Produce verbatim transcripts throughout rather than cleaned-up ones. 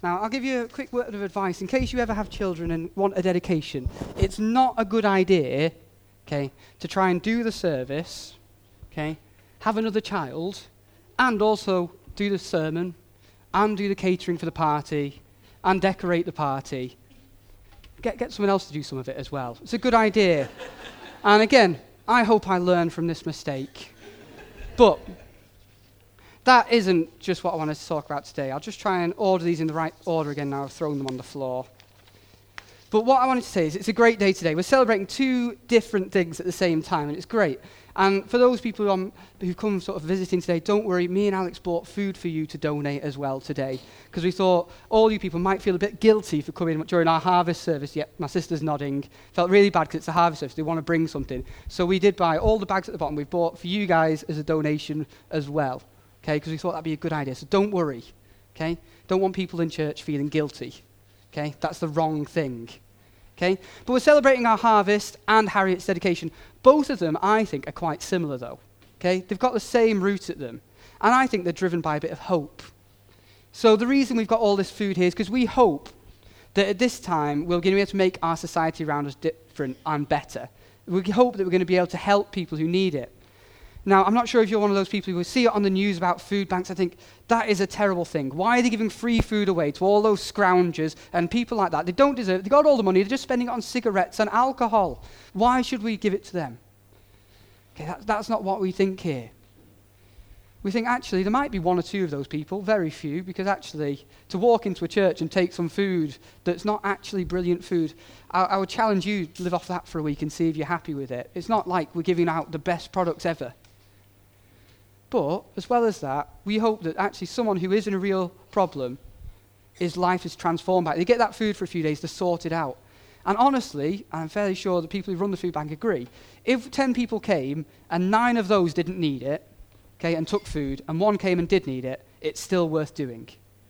Now, I'll give you a quick word of advice in case you ever have children and want a dedication. It's not a good idea, okay, to try and do the service, okay, have another child, and also do the sermon, and do the catering for the party, and decorate the party. Get get someone else to do some of it as well. It's a good idea. And again, I hope I learn from this mistake. But that isn't just what I wanted to talk about today. I'll just try and order these in the right order again now I've thrown them on the floor. But what I wanted to say is it's a great day today. We're celebrating two different things at the same time, and it's great. And for those people who um, who've come sort of visiting today, don't worry, me and Alex bought food for you to donate as well today, because we thought all you people might feel a bit guilty for coming during our harvest service. Yep, my sister's nodding. Felt really bad because it's a harvest service. They want to bring something. So we did buy all the bags at the bottom. We bought for you guys as a donation as well, okay, because we thought that'd be a good idea. So don't worry, okay? Don't want people in church feeling guilty, okay? That's the wrong thing. Okay? But we're celebrating our harvest and Harriet's dedication. Both of them, I think, are quite similar, though. Okay? They've got the same root at them. And I think they're driven by a bit of hope. So the reason we've got all this food here is because we hope that at this time we're going to be able to make our society around us different and better. We hope that we're going to be able to help people who need it. Now, I'm not sure if you're one of those people who see it on the news about food banks. I think that is a terrible thing. Why are they giving free food away to all those scroungers and people like that? They don't deserve it. They got all the money. They're just spending it on cigarettes and alcohol. Why should we give it to them? Okay, that, that's not what we think here. We think, actually, there might be one or two of those people, very few, because actually, to walk into a church and take some food that's not actually brilliant food, I, I would challenge you to live off that for a week and see if you're happy with it. It's not like we're giving out the best products ever. But, as well as that, we hope that actually someone who is in a real problem, his life is transformed by it. They get that food for a few days to sort it out. And honestly, I'm fairly sure the people who run the food bank agree, if ten people came and nine of those didn't need it, okay, and took food, and one came and did need it, it's still worth doing.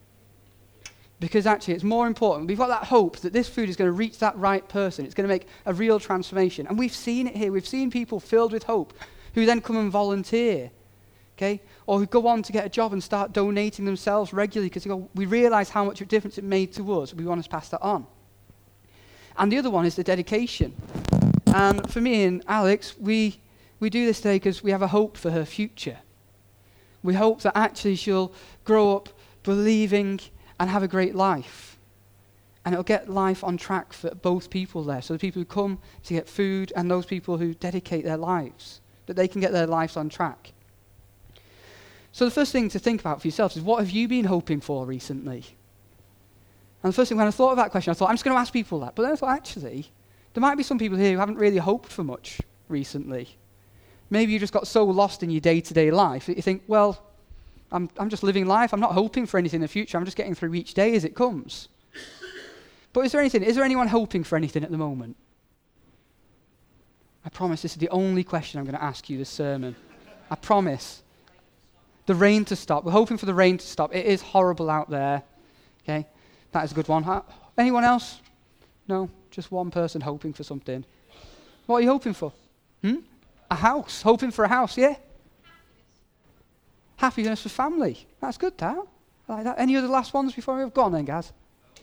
Because actually it's more important. We've got that hope that this food is going to reach that right person. It's going to make a real transformation. And we've seen it here. We've seen people filled with hope who then come and volunteer. Okay? Or who go on to get a job and start donating themselves regularly because we realize how much of a difference it made to us. We want to pass that on. And the other one is the dedication. And for me and Alex, we, we do this today because we have a hope for her future. We hope that actually she'll grow up believing and have a great life. And it'll get life on track for both people there. So the people who come to get food and those people who dedicate their lives, that they can get their lives on track. So the first thing to think about for yourselves is, what have you been hoping for recently? And the first thing, when I thought of that question, I thought, I'm just going to ask people that. But then I thought, actually, there might be some people here who haven't really hoped for much recently. Maybe you just got so lost in your day-to-day life that you think, well, I'm, I'm just living life. I'm not hoping for anything in the future. I'm just getting through each day as it comes. But is there anything? Is there anyone hoping for anything at the moment? I promise this is the only question I'm going to ask you this sermon. I promise. The rain to stop. We're hoping for the rain to stop. It is horrible out there. Okay, that is a good one. Huh? Anyone else? No, just one person hoping for something. What are you hoping for? Hmm? A house. Hoping for a house, yeah? Happiness for family. That's good, that. I like that. Any other last ones before we've gone then, Gaz?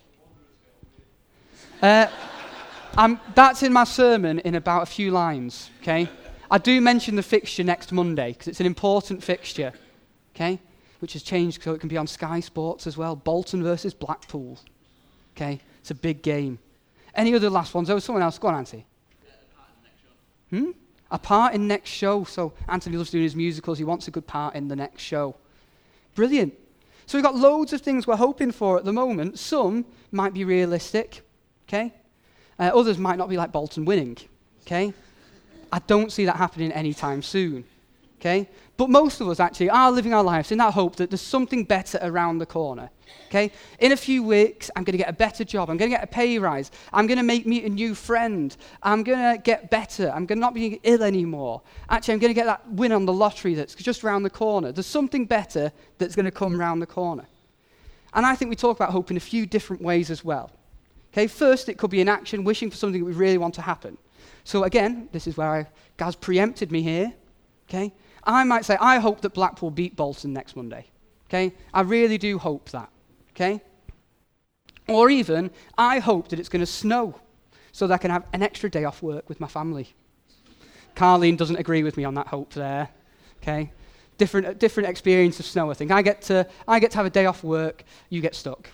Uh, um, that's in my sermon in about a few lines, okay? I do mention the fixture next Monday because it's an important fixture. Okay, which has changed so it can be on Sky Sports as well. Bolton versus Blackpool. Okay, it's a big game. Any other last ones? Oh, someone else. Go on, Anthony. Hmm? A part in next show. So Anthony loves doing his musicals. He wants a good part in the next show. Brilliant. So we've got loads of things we're hoping for at the moment. Some might be realistic. Okay, uh, others might not be like Bolton winning. Okay, I don't see that happening anytime soon. Okay? But most of us actually are living our lives in that hope that there's something better around the corner. Okay? In a few weeks, I'm going to get a better job. I'm going to get a pay rise. I'm going to make meet a new friend. I'm going to get better. I'm going to not be ill anymore. Actually, I'm going to get that win on the lottery that's just around the corner. There's something better that's going to come around the corner. And I think we talk about hope in a few different ways as well. Okay? First, it could be in action, wishing for something that we really want to happen. So again, this is where I, Gaz preempted me here. Okay? I might say, I hope that Blackpool beat Bolton next Monday. Okay? I really do hope that. Okay? Or even, I hope that it's going to snow so that I can have an extra day off work with my family. Carleen doesn't agree with me on that hope there, okay? Different, different experience of snow, I think. I get to, I get to have a day off work, you get stuck.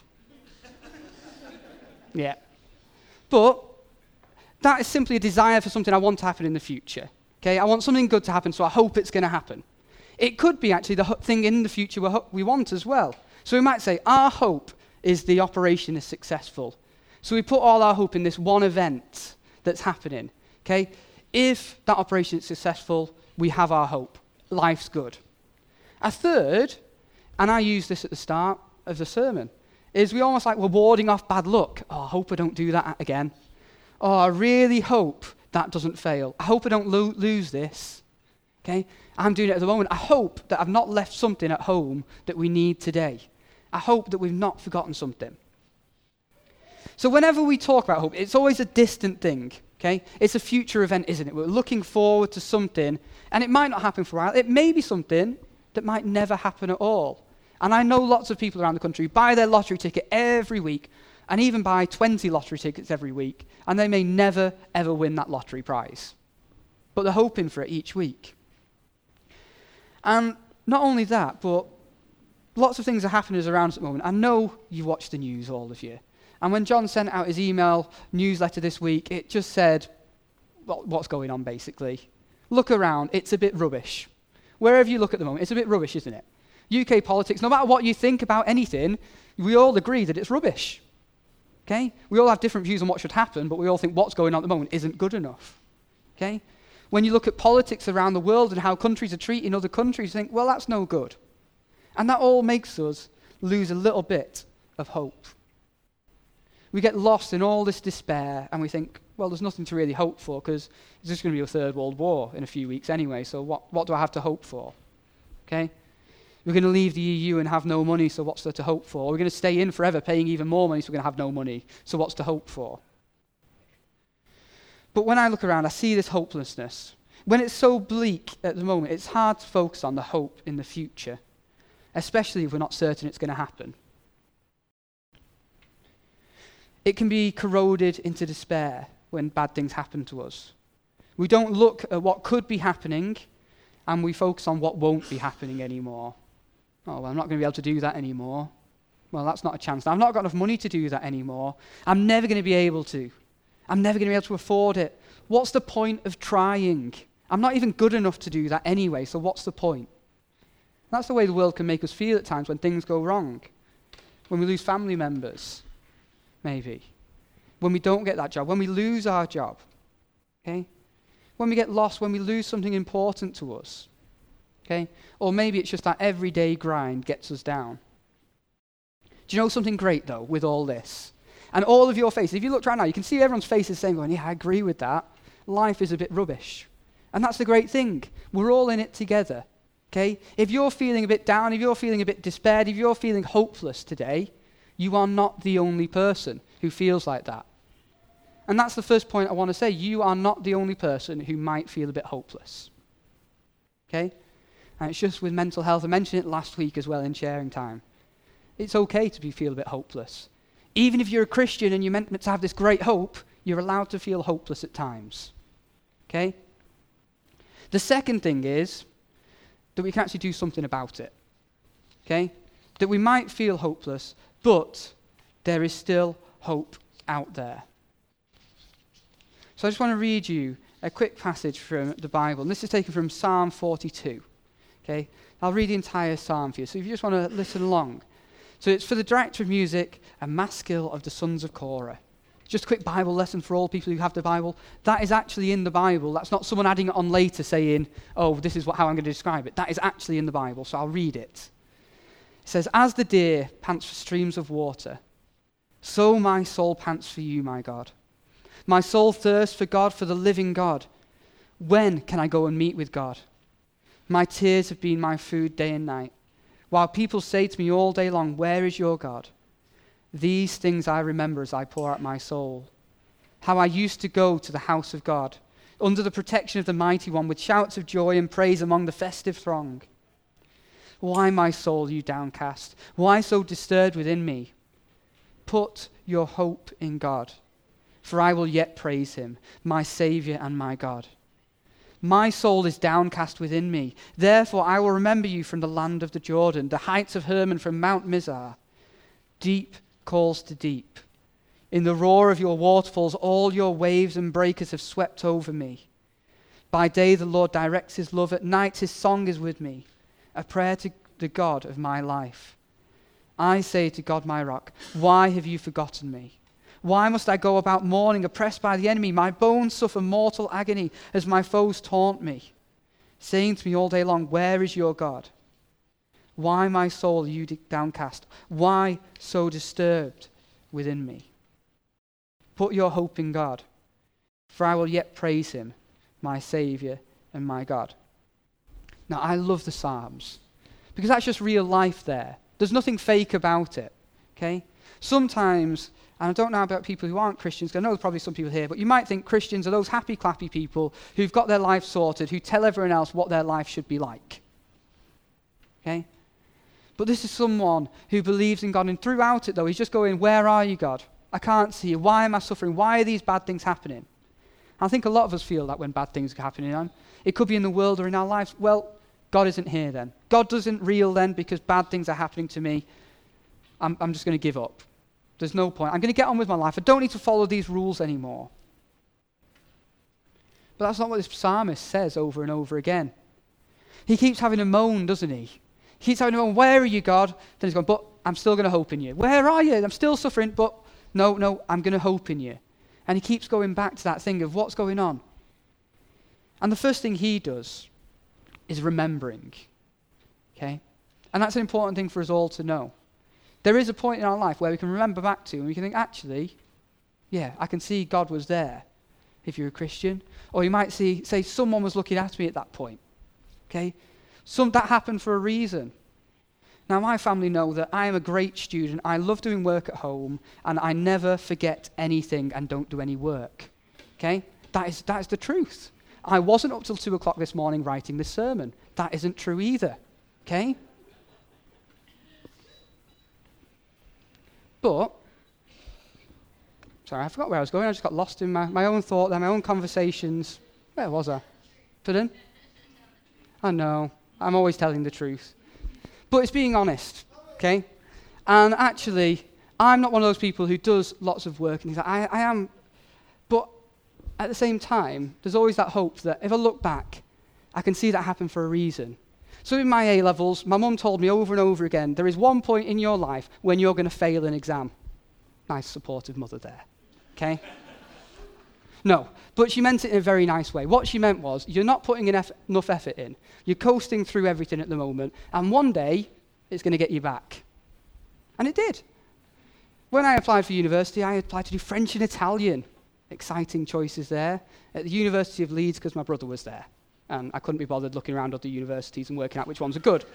Yeah. But that is simply a desire for something I want to happen in the future, okay? I want something good to happen, so I hope it's going to happen. It could be actually the ho- thing in the future we, ho- we want as well. So we might say, our hope is the operation is successful. So we put all our hope in this one event that's happening, okay? If that operation is successful, we have our hope. Life's good. A third, and I use this at the start of the sermon, is we almost like we're warding off bad luck. Oh, I hope I don't do that again. Oh, I really hope that doesn't fail. I hope I don't lo- lose this. Okay? I'm doing it at the moment. I hope that I've not left something at home that we need today. I hope that we've not forgotten something. So whenever we talk about hope, it's always a distant thing. Okay? It's a future event, isn't it? We're looking forward to something, and it might not happen for a while. It may be something that might never happen at all. And I know lots of people around the country buy their lottery ticket every week, and even buy twenty lottery tickets every week, and they may never, ever win that lottery prize. But they're hoping for it each week. And not only that, but lots of things are happening around us at the moment. I know you watch the news, all of you. And when John sent out his email newsletter this week, it just said, well, what's going on, basically. Look around, it's a bit rubbish. Wherever you look at the moment, it's a bit rubbish, isn't it? U K politics, no matter what you think about anything, we all agree that it's rubbish. Okay? We all have different views on what should happen, but we all think what's going on at the moment isn't good enough. Okay? When you look at politics around the world and how countries are treating other countries, you think, well, that's no good. And that all makes us lose a little bit of hope. We get lost in all this despair, and we think, well, there's nothing to really hope for, because it's just going to be a third world war in a few weeks anyway, so what, what do I have to hope for? Okay? We're going to leave the E U and have no money, so what's there to hope for? We're going to stay in forever paying even more money, so we're going to have no money, so what's to hope for? But when I look around, I see this hopelessness. When it's so bleak at the moment, it's hard to focus on the hope in the future, especially if we're not certain it's going to happen. It can be corroded into despair when bad things happen to us. We don't look at what could be happening, and we focus on what won't be happening anymore. Oh, well, I'm not going to be able to do that anymore. Well, that's not a chance. I've not got enough money to do that anymore. I'm never going to be able to. I'm never going to be able to afford it. What's the point of trying? I'm not even good enough to do that anyway, so what's the point? That's the way the world can make us feel at times when things go wrong. When we lose family members, maybe. When we don't get that job. When we lose our job. Okay? When we get lost, when we lose something important to us. Okay? Or maybe it's just that everyday grind gets us down. Do you know something great, though, with all this? And all of your faces, if you look right now, you can see everyone's faces saying, going, yeah, I agree with that. Life is a bit rubbish. And that's the great thing. We're all in it together. Okay? If you're feeling a bit down, if you're feeling a bit despaired, if you're feeling hopeless today, you are not the only person who feels like that. And that's the first point I want to say. You are not the only person who might feel a bit hopeless. Okay? And it's just with mental health. I mentioned it last week as well in sharing time. It's okay to be, feel a bit hopeless. Even if you're a Christian and you're meant to have this great hope, you're allowed to feel hopeless at times. Okay? The second thing is that we can actually do something about it. Okay? That we might feel hopeless, but there is still hope out there. So I just want to read you a quick passage from the Bible. And this is taken from Psalm forty-two. Okay? I'll read the entire psalm for you. So if you just want to listen along. So it's for the director of music, a maskil of the sons of Korah. Just a quick Bible lesson for all people who have the Bible. That is actually in the Bible. That's not someone adding it on later saying, oh, this is what, how I'm going to describe it. That is actually in the Bible, so I'll read it. It says, as the deer pants for streams of water, so my soul pants for you, my God. My soul thirsts for God, for the living God. When can I go and meet with God? My tears have been my food day and night, while people say to me all day long, where is your God? These things I remember as I pour out my soul. How I used to go to the house of God, under the protection of the Mighty One, with shouts of joy and praise among the festive throng. Why, my soul, you downcast? Why so disturbed within me? Put your hope in God, for I will yet praise him, my Saviour and my God. My soul is downcast within me. Therefore I will remember you from the land of the Jordan, the heights of Hermon from Mount Mizar. Deep calls to deep. In the roar of your waterfalls, all your waves and breakers have swept over me. By day the Lord directs his love. At night his song is with me, a prayer to the God of my life. I say to God my rock, why have you forgotten me? Why must I go about mourning, oppressed by the enemy? My bones suffer mortal agony as my foes taunt me, saying to me all day long, where is your God? Why, my soul, are you downcast? Why so disturbed within me? Put your hope in God, for I will yet praise him, my Saviour and my God. Now, I love the Psalms, because that's just real life there. There's nothing fake about it, okay? Sometimes, and I don't know about people who aren't Christians, because I know there's probably some people here, but you might think Christians are those happy, clappy people who've got their life sorted, who tell everyone else what their life should be like. Okay? But this is someone who believes in God, and throughout it, though, he's just going, where are you, God? I can't see you. Why am I suffering? Why are these bad things happening? I think a lot of us feel that when bad things are happening. On. It could be in the world or in our lives. Well, God isn't here then. God doesn't real then because bad things are happening to me. I'm, I'm just going to give up. There's no point. I'm going to get on with my life. I don't need to follow these rules anymore. But that's not what this psalmist says over and over again. He keeps having a moan, doesn't he? He keeps having a moan, where are you, God? Then he's going, but I'm still going to hope in you. Where are you? I'm still suffering, but no, no, I'm going to hope in you. And he keeps going back to that thing of what's going on. And the first thing he does is remembering. Okay? And that's an important thing for us all to know. There is a point in our life where we can remember back to and we can think, actually, yeah, I can see God was there if you're a Christian. Or you might see, say, someone was looking at me at that point. Okay? Some, that happened for a reason. Now, my family know that I am a great student. I love doing work at home, and I never forget anything and don't do any work. Okay? That is, that is the truth. I wasn't up till two o'clock this morning writing this sermon. That isn't true either. Okay? But, sorry, I forgot where I was going. I just got lost in my, my own thought, my own conversations. Where was I? Pardon? I know. I'm always telling the truth. But it's being honest, okay? And actually, I'm not one of those people who does lots of work. And I, I am, but at the same time, there's always that hope that if I look back, I can see that happen for a reason. So in my A-levels, my mum told me over and over again, there is one point in your life when you're going to fail an exam. Nice supportive mother there, okay? No, but she meant it in a very nice way. What she meant was, you're not putting enough, enough effort in. You're coasting through everything at the moment, and one day, it's going to get you back. And it did. When I applied for university, I applied to do French and Italian. Exciting choices there. At the University of Leeds, because my brother was there. And I couldn't be bothered looking around other universities and working out which ones are good.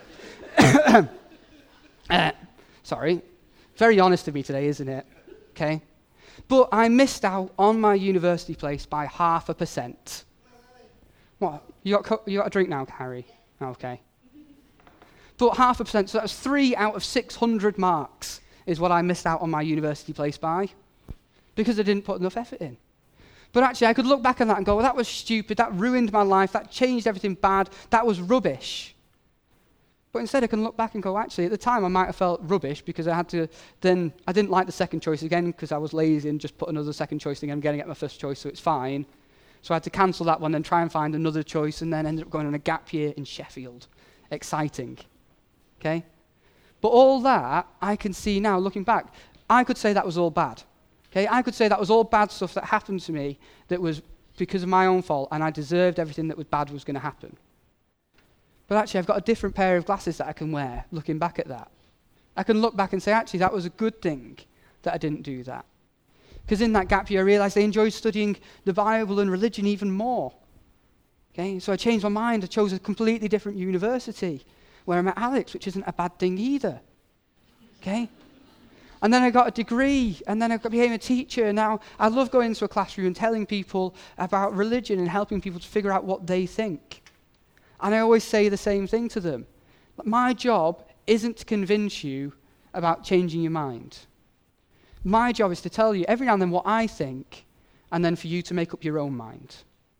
uh, sorry. Very honest of me today, isn't it? Okay. But I missed out on my university place by half a percent. What? You got, co- you got a drink now, Harry? Okay. But half a percent, so that's three out of six hundred marks is what I missed out on my university place by. Because I didn't put enough effort in. But actually, I could look back on that and go, well, that was stupid, that ruined my life, that changed everything bad, that was rubbish. But instead, I can look back and go, actually, at the time, I might have felt rubbish because I had to, then, I didn't like the second choice again because I was lazy and just put another second choice again. I'm going to get my first choice, so it's fine. So I had to cancel that one, then try and find another choice, and then ended up going on a gap year in Sheffield. Exciting. Okay? But all that, I can see now, looking back, I could say that was all bad. Okay, I could say that was all bad stuff that happened to me that was because of my own fault, and I deserved everything that was bad was going to happen. But actually, I've got a different pair of glasses that I can wear, looking back at that. I can look back and say, actually, that was a good thing that I didn't do that. Because in that gap year, I realized I enjoyed studying the Bible and religion even more. Okay, so I changed my mind. I chose a completely different university where I met Alex, which isn't a bad thing either. Okay? And then I got a degree, and then I became a teacher, and now I love going into a classroom and telling people about religion and helping people to figure out what they think. And I always say the same thing to them. My job isn't to convince you about changing your mind. My job is to tell you every now and then what I think, and then for you to make up your own mind.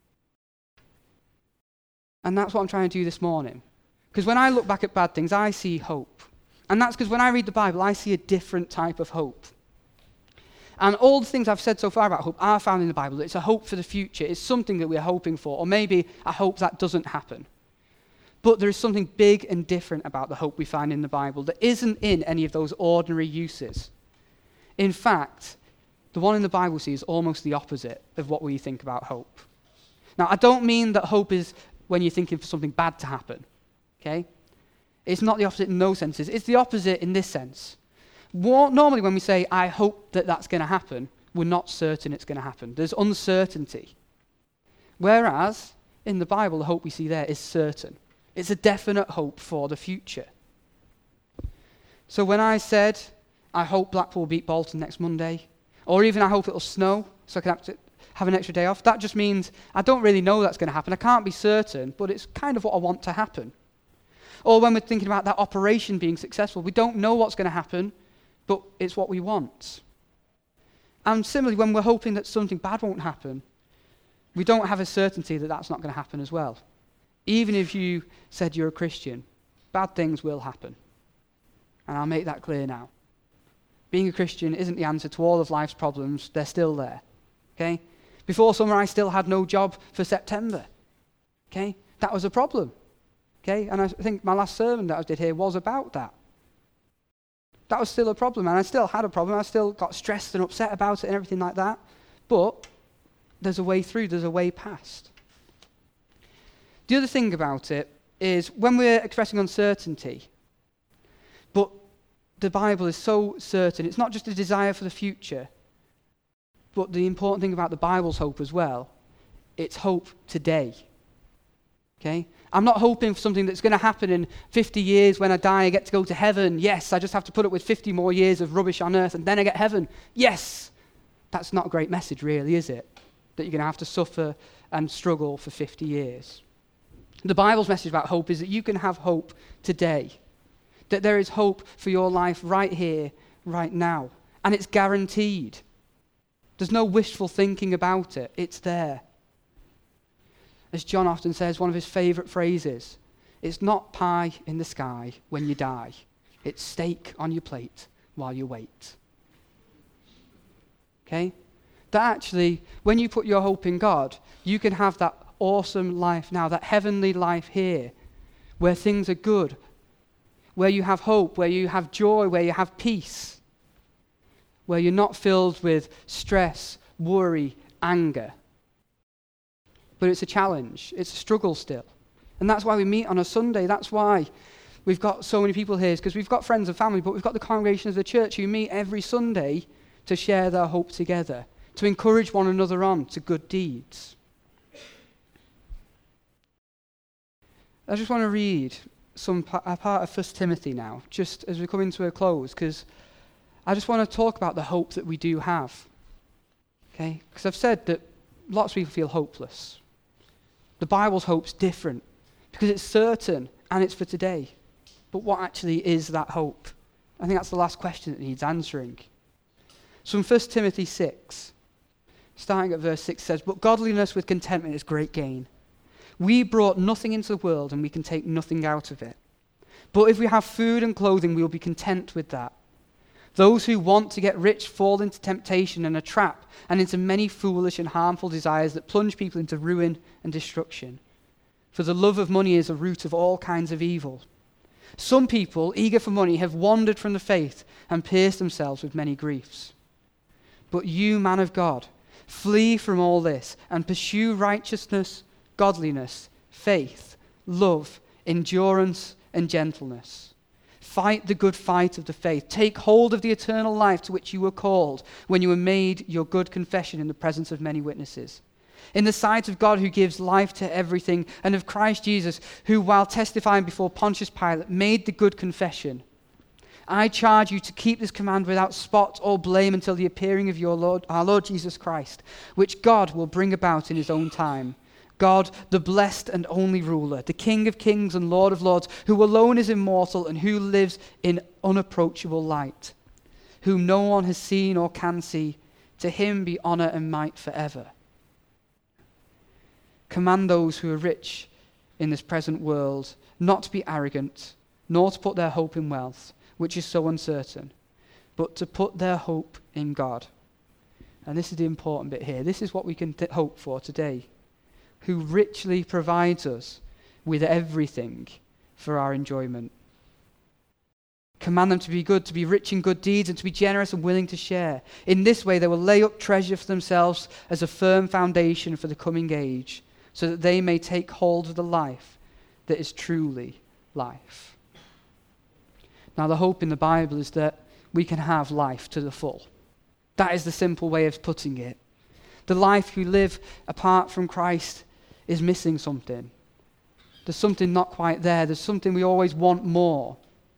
And that's what I'm trying to do this morning. Because when I look back at bad things, I see hope. And that's because when I read the Bible, I see a different type of hope. And all the things I've said so far about hope are found in the Bible. It's a hope for the future. It's something that we're hoping for. Or maybe a hope that doesn't happen. But there is something big and different about the hope we find in the Bible that isn't in any of those ordinary uses. In fact, the one in the Bible sees almost the opposite of what we think about hope. Now, I don't mean that hope is when you're thinking for something bad to happen. Okay? It's not the opposite in those senses. It's the opposite in this sense. More, normally when we say, I hope that that's going to happen, we're not certain it's going to happen. There's uncertainty. Whereas, in the Bible, the hope we see there is certain. It's a definite hope for the future. So when I said, I hope Blackpool beat Bolton next Monday, or even I hope it'll snow so I can have, to have an extra day off, that just means I don't really know that's going to happen. I can't be certain, but it's kind of what I want to happen. Or when we're thinking about that operation being successful, we don't know what's going to happen, but it's what we want. And similarly, when we're hoping that something bad won't happen, we don't have a certainty that that's not going to happen as well. Even if you said you're a Christian, bad things will happen. And I'll make that clear now. Being a Christian isn't the answer to all of life's problems. They're still there. Okay? Before summer, I still had no job for September. Okay? That was a problem. Okay? And I think my last sermon that I did here was about that. That was still a problem, and I still had a problem. I still got stressed and upset about it and everything like that. But there's a way through. There's a way past. The other thing about it is when we're expressing uncertainty, but the Bible is so certain, it's not just a desire for the future, but the important thing about the Bible's hope as well, it's hope today. Okay? I'm not hoping for something that's going to happen in fifty years when I die, I get to go to heaven. Yes, I just have to put up with fifty more years of rubbish on earth and then I get heaven. Yes! That's not a great message really, is it? That you're going to have to suffer and struggle for fifty years. The Bible's message about hope is that you can have hope today. That there is hope for your life right here, right now. And it's guaranteed. There's no wishful thinking about it. It's there. As John often says, one of his favourite phrases, it's not pie in the sky when you die. It's steak on your plate while you wait. Okay? That actually, when you put your hope in God, you can have that awesome life now, that heavenly life here, where things are good, where you have hope, where you have joy, where you have peace, where you're not filled with stress, worry, anger. But it's a challenge. It's a struggle still. And that's why we meet on a Sunday. That's why we've got so many people here, because we've got friends and family, but we've got the congregation of the church who meet every Sunday to share their hope together, to encourage one another on to good deeds. I just want to read some a part of First Timothy now, just as we come into a close, because I just want to talk about the hope that we do have. Okay? Because I've said that lots of people feel hopeless. The Bible's hope's different, because it's certain and it's for today. But what actually is that hope? I think that's the last question that needs answering. So in First Timothy six, starting at verse six, says, "But godliness with contentment is great gain. We brought nothing into the world, and we can take nothing out of it. But if we have food and clothing, we will be content with that. Those who want to get rich fall into temptation and a trap, and into many foolish and harmful desires that plunge people into ruin and destruction. For the love of money is the root of all kinds of evil. Some people, eager for money, have wandered from the faith and pierced themselves with many griefs. But you, man of God, flee from all this and pursue righteousness, godliness, faith, love, endurance, and gentleness. Fight the good fight of the faith. Take hold of the eternal life to which you were called when you were made your good confession in the presence of many witnesses. In the sight of God who gives life to everything, and of Christ Jesus, who while testifying before Pontius Pilate made the good confession. I charge you to keep this command without spot or blame until the appearing of your Lord, our Lord Jesus Christ, which God will bring about in his own time. God, the blessed and only ruler, the King of kings and Lord of lords, who alone is immortal and who lives in unapproachable light. whom no one has seen or can see. To him be honor and might forever. Command those who are rich in this present world not to be arrogant, nor to put their hope in wealth, which is so uncertain, but to put their hope in God. And this is the important bit here. This is what we can th- hope for today, who richly provides us with everything for our enjoyment. Command them to be good, to be rich in good deeds, and to be generous and willing to share. In this way they will lay up treasure for themselves as a firm foundation for the coming age, so that they may take hold of the life that is truly life. Now the hope in the Bible is that we can have life to the full. That is the simple way of putting it. The life we live apart from Christ is missing something. There's something not quite there. There's something we always want more.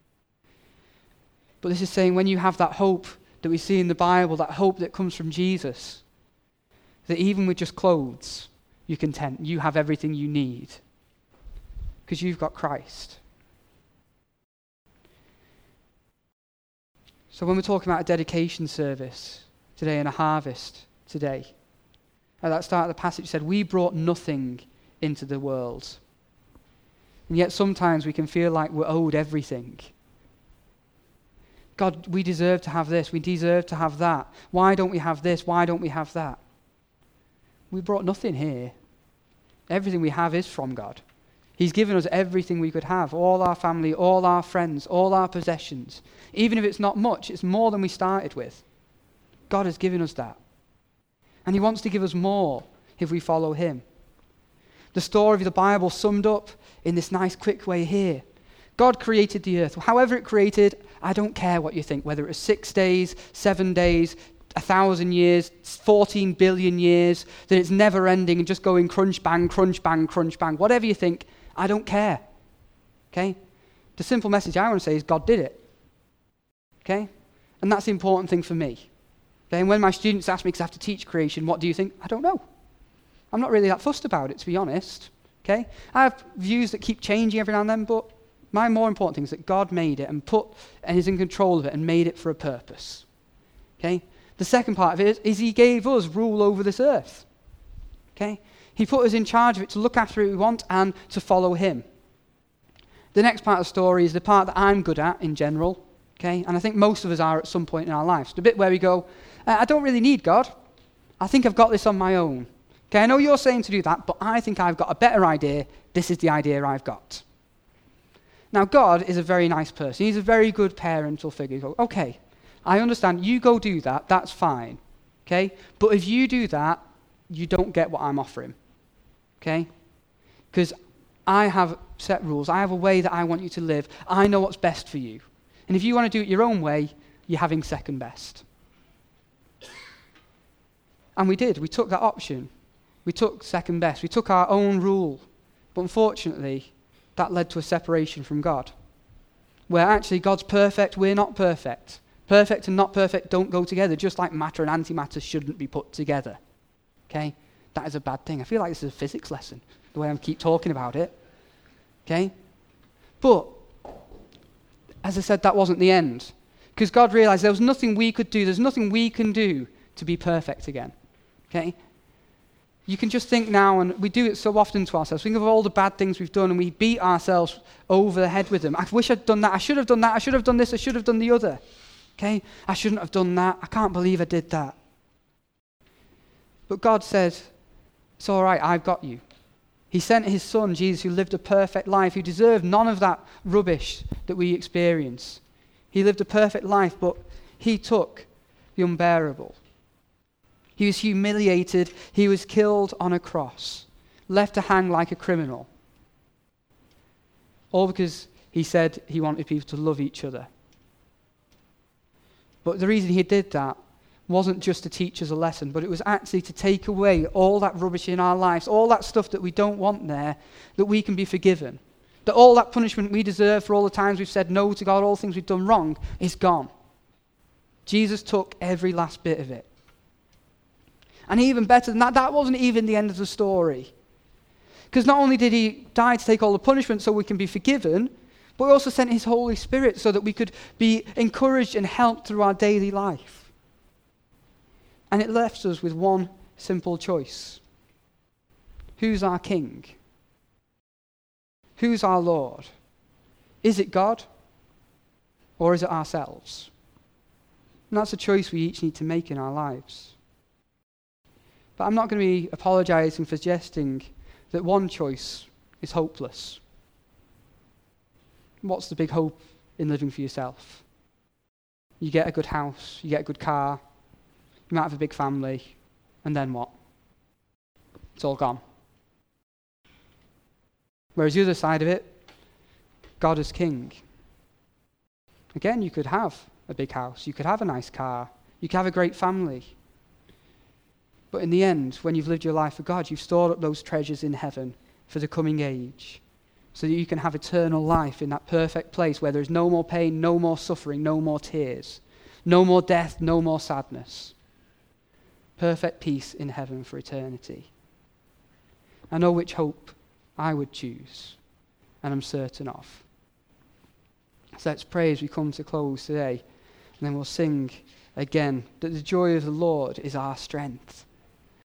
But this is saying when you have that hope that we see in the Bible, that hope that comes from Jesus, that even with just clothes, you're content. You have everything you need because you've got Christ. So when we're talking about a dedication service today and a harvest today, at that start of the passage it said, we brought nothing into the world. And yet sometimes we can feel like we're owed everything. God, we deserve to have this. We deserve to have that. Why don't we have this? Why don't we have that? We brought nothing here. Everything we have is from God. He's given us everything we could have. All our family, all our friends, all our possessions. Even if it's not much, it's more than we started with. God has given us that. And he wants to give us more if we follow him. The story of the Bible summed up in this nice quick way here. God created the earth. However it created, I don't care what you think, whether it was six days, seven days, a thousand years, fourteen billion years, that it's never ending and just going crunch, bang, crunch, bang, crunch, bang. Whatever you think, I don't care. Okay? The simple message I want to say is God did it. Okay? And that's the important thing for me. Okay? And when my students ask me, because I have to teach creation, what do you think? I don't know. I'm not really that fussed about it, to be honest. Okay? I have views that keep changing every now and then, but my more important thing is that God made it and put and is in control of it and made it for a purpose. Okay? The second part of it is, is he gave us rule over this earth. Okay? He put us in charge of it to look after it we want and to follow him. The next part of the story is the part that I'm good at in general. Okay? And I think most of us are at some point in our lives. The bit where we go, I don't really need God. I think I've got this on my own. Okay, I know you're saying to do that, but I think I've got a better idea. This is the idea I've got. Now, God is a very nice person. He's a very good parental figure. You go, okay, I understand. You go do that. That's fine. Okay? But if you do that, you don't get what I'm offering. Okay? Because I have set rules. I have a way that I want you to live. I know what's best for you. And if you want to do it your own way, you're having second best. And we did. We took that option. We took second best. We took our own rule. But unfortunately, that led to a separation from God. Where actually God's perfect, we're not perfect. Perfect and not perfect don't go together, just like matter and antimatter shouldn't be put together. Okay? That is a bad thing. I feel like this is a physics lesson, the way I keep talking about it. Okay? But, as I said, that wasn't the end. Because God realized there was nothing we could do, there's nothing we can do to be perfect again. Okay? You can just think now, and we do it so often to ourselves, think of all the bad things we've done and we beat ourselves over the head with them. I wish I'd done that, I should have done that, I should have done this, I should have done the other. Okay? I shouldn't have done that, I can't believe I did that. But God said, it's all right, I've got you. He sent his son, Jesus, who lived a perfect life, who deserved none of that rubbish that we experience. He lived a perfect life, but he took the unbearable. He was humiliated. He was killed on a cross, left to hang like a criminal. All because he said he wanted people to love each other. But the reason he did that wasn't just to teach us a lesson, but it was actually to take away all that rubbish in our lives, all that stuff that we don't want there, that we can be forgiven. That all that punishment we deserve for all the times we've said no to God, all the things we've done wrong, is gone. Jesus took every last bit of it. And even better than that, that wasn't even the end of the story. Because not only did he die to take all the punishment so we can be forgiven, But he also sent his Holy Spirit so that we could be encouraged and helped through our daily life. And it left us with one simple choice. Who's our King? Who's our Lord? Is it God? Or is it ourselves? And that's a choice we each need to make in our lives. But I'm not going to be apologizing for suggesting that one choice is hopeless. What's the big hope in living for yourself? You get a good house, you get a good car, you might have a big family, and then what? It's all gone. Whereas the other side of it, God as King. Again, you could have a big house, you could have a nice car, you could have a great family. But in the end, when you've lived your life for God, you've stored up those treasures in heaven for the coming age, so that you can have eternal life in that perfect place where there's no more pain, no more suffering, no more tears, no more death, no more sadness. Perfect peace in heaven for eternity. I know which hope I would choose, and I'm certain of. So let's pray as we come to close today, and then we'll sing again that the joy of the Lord is our strength.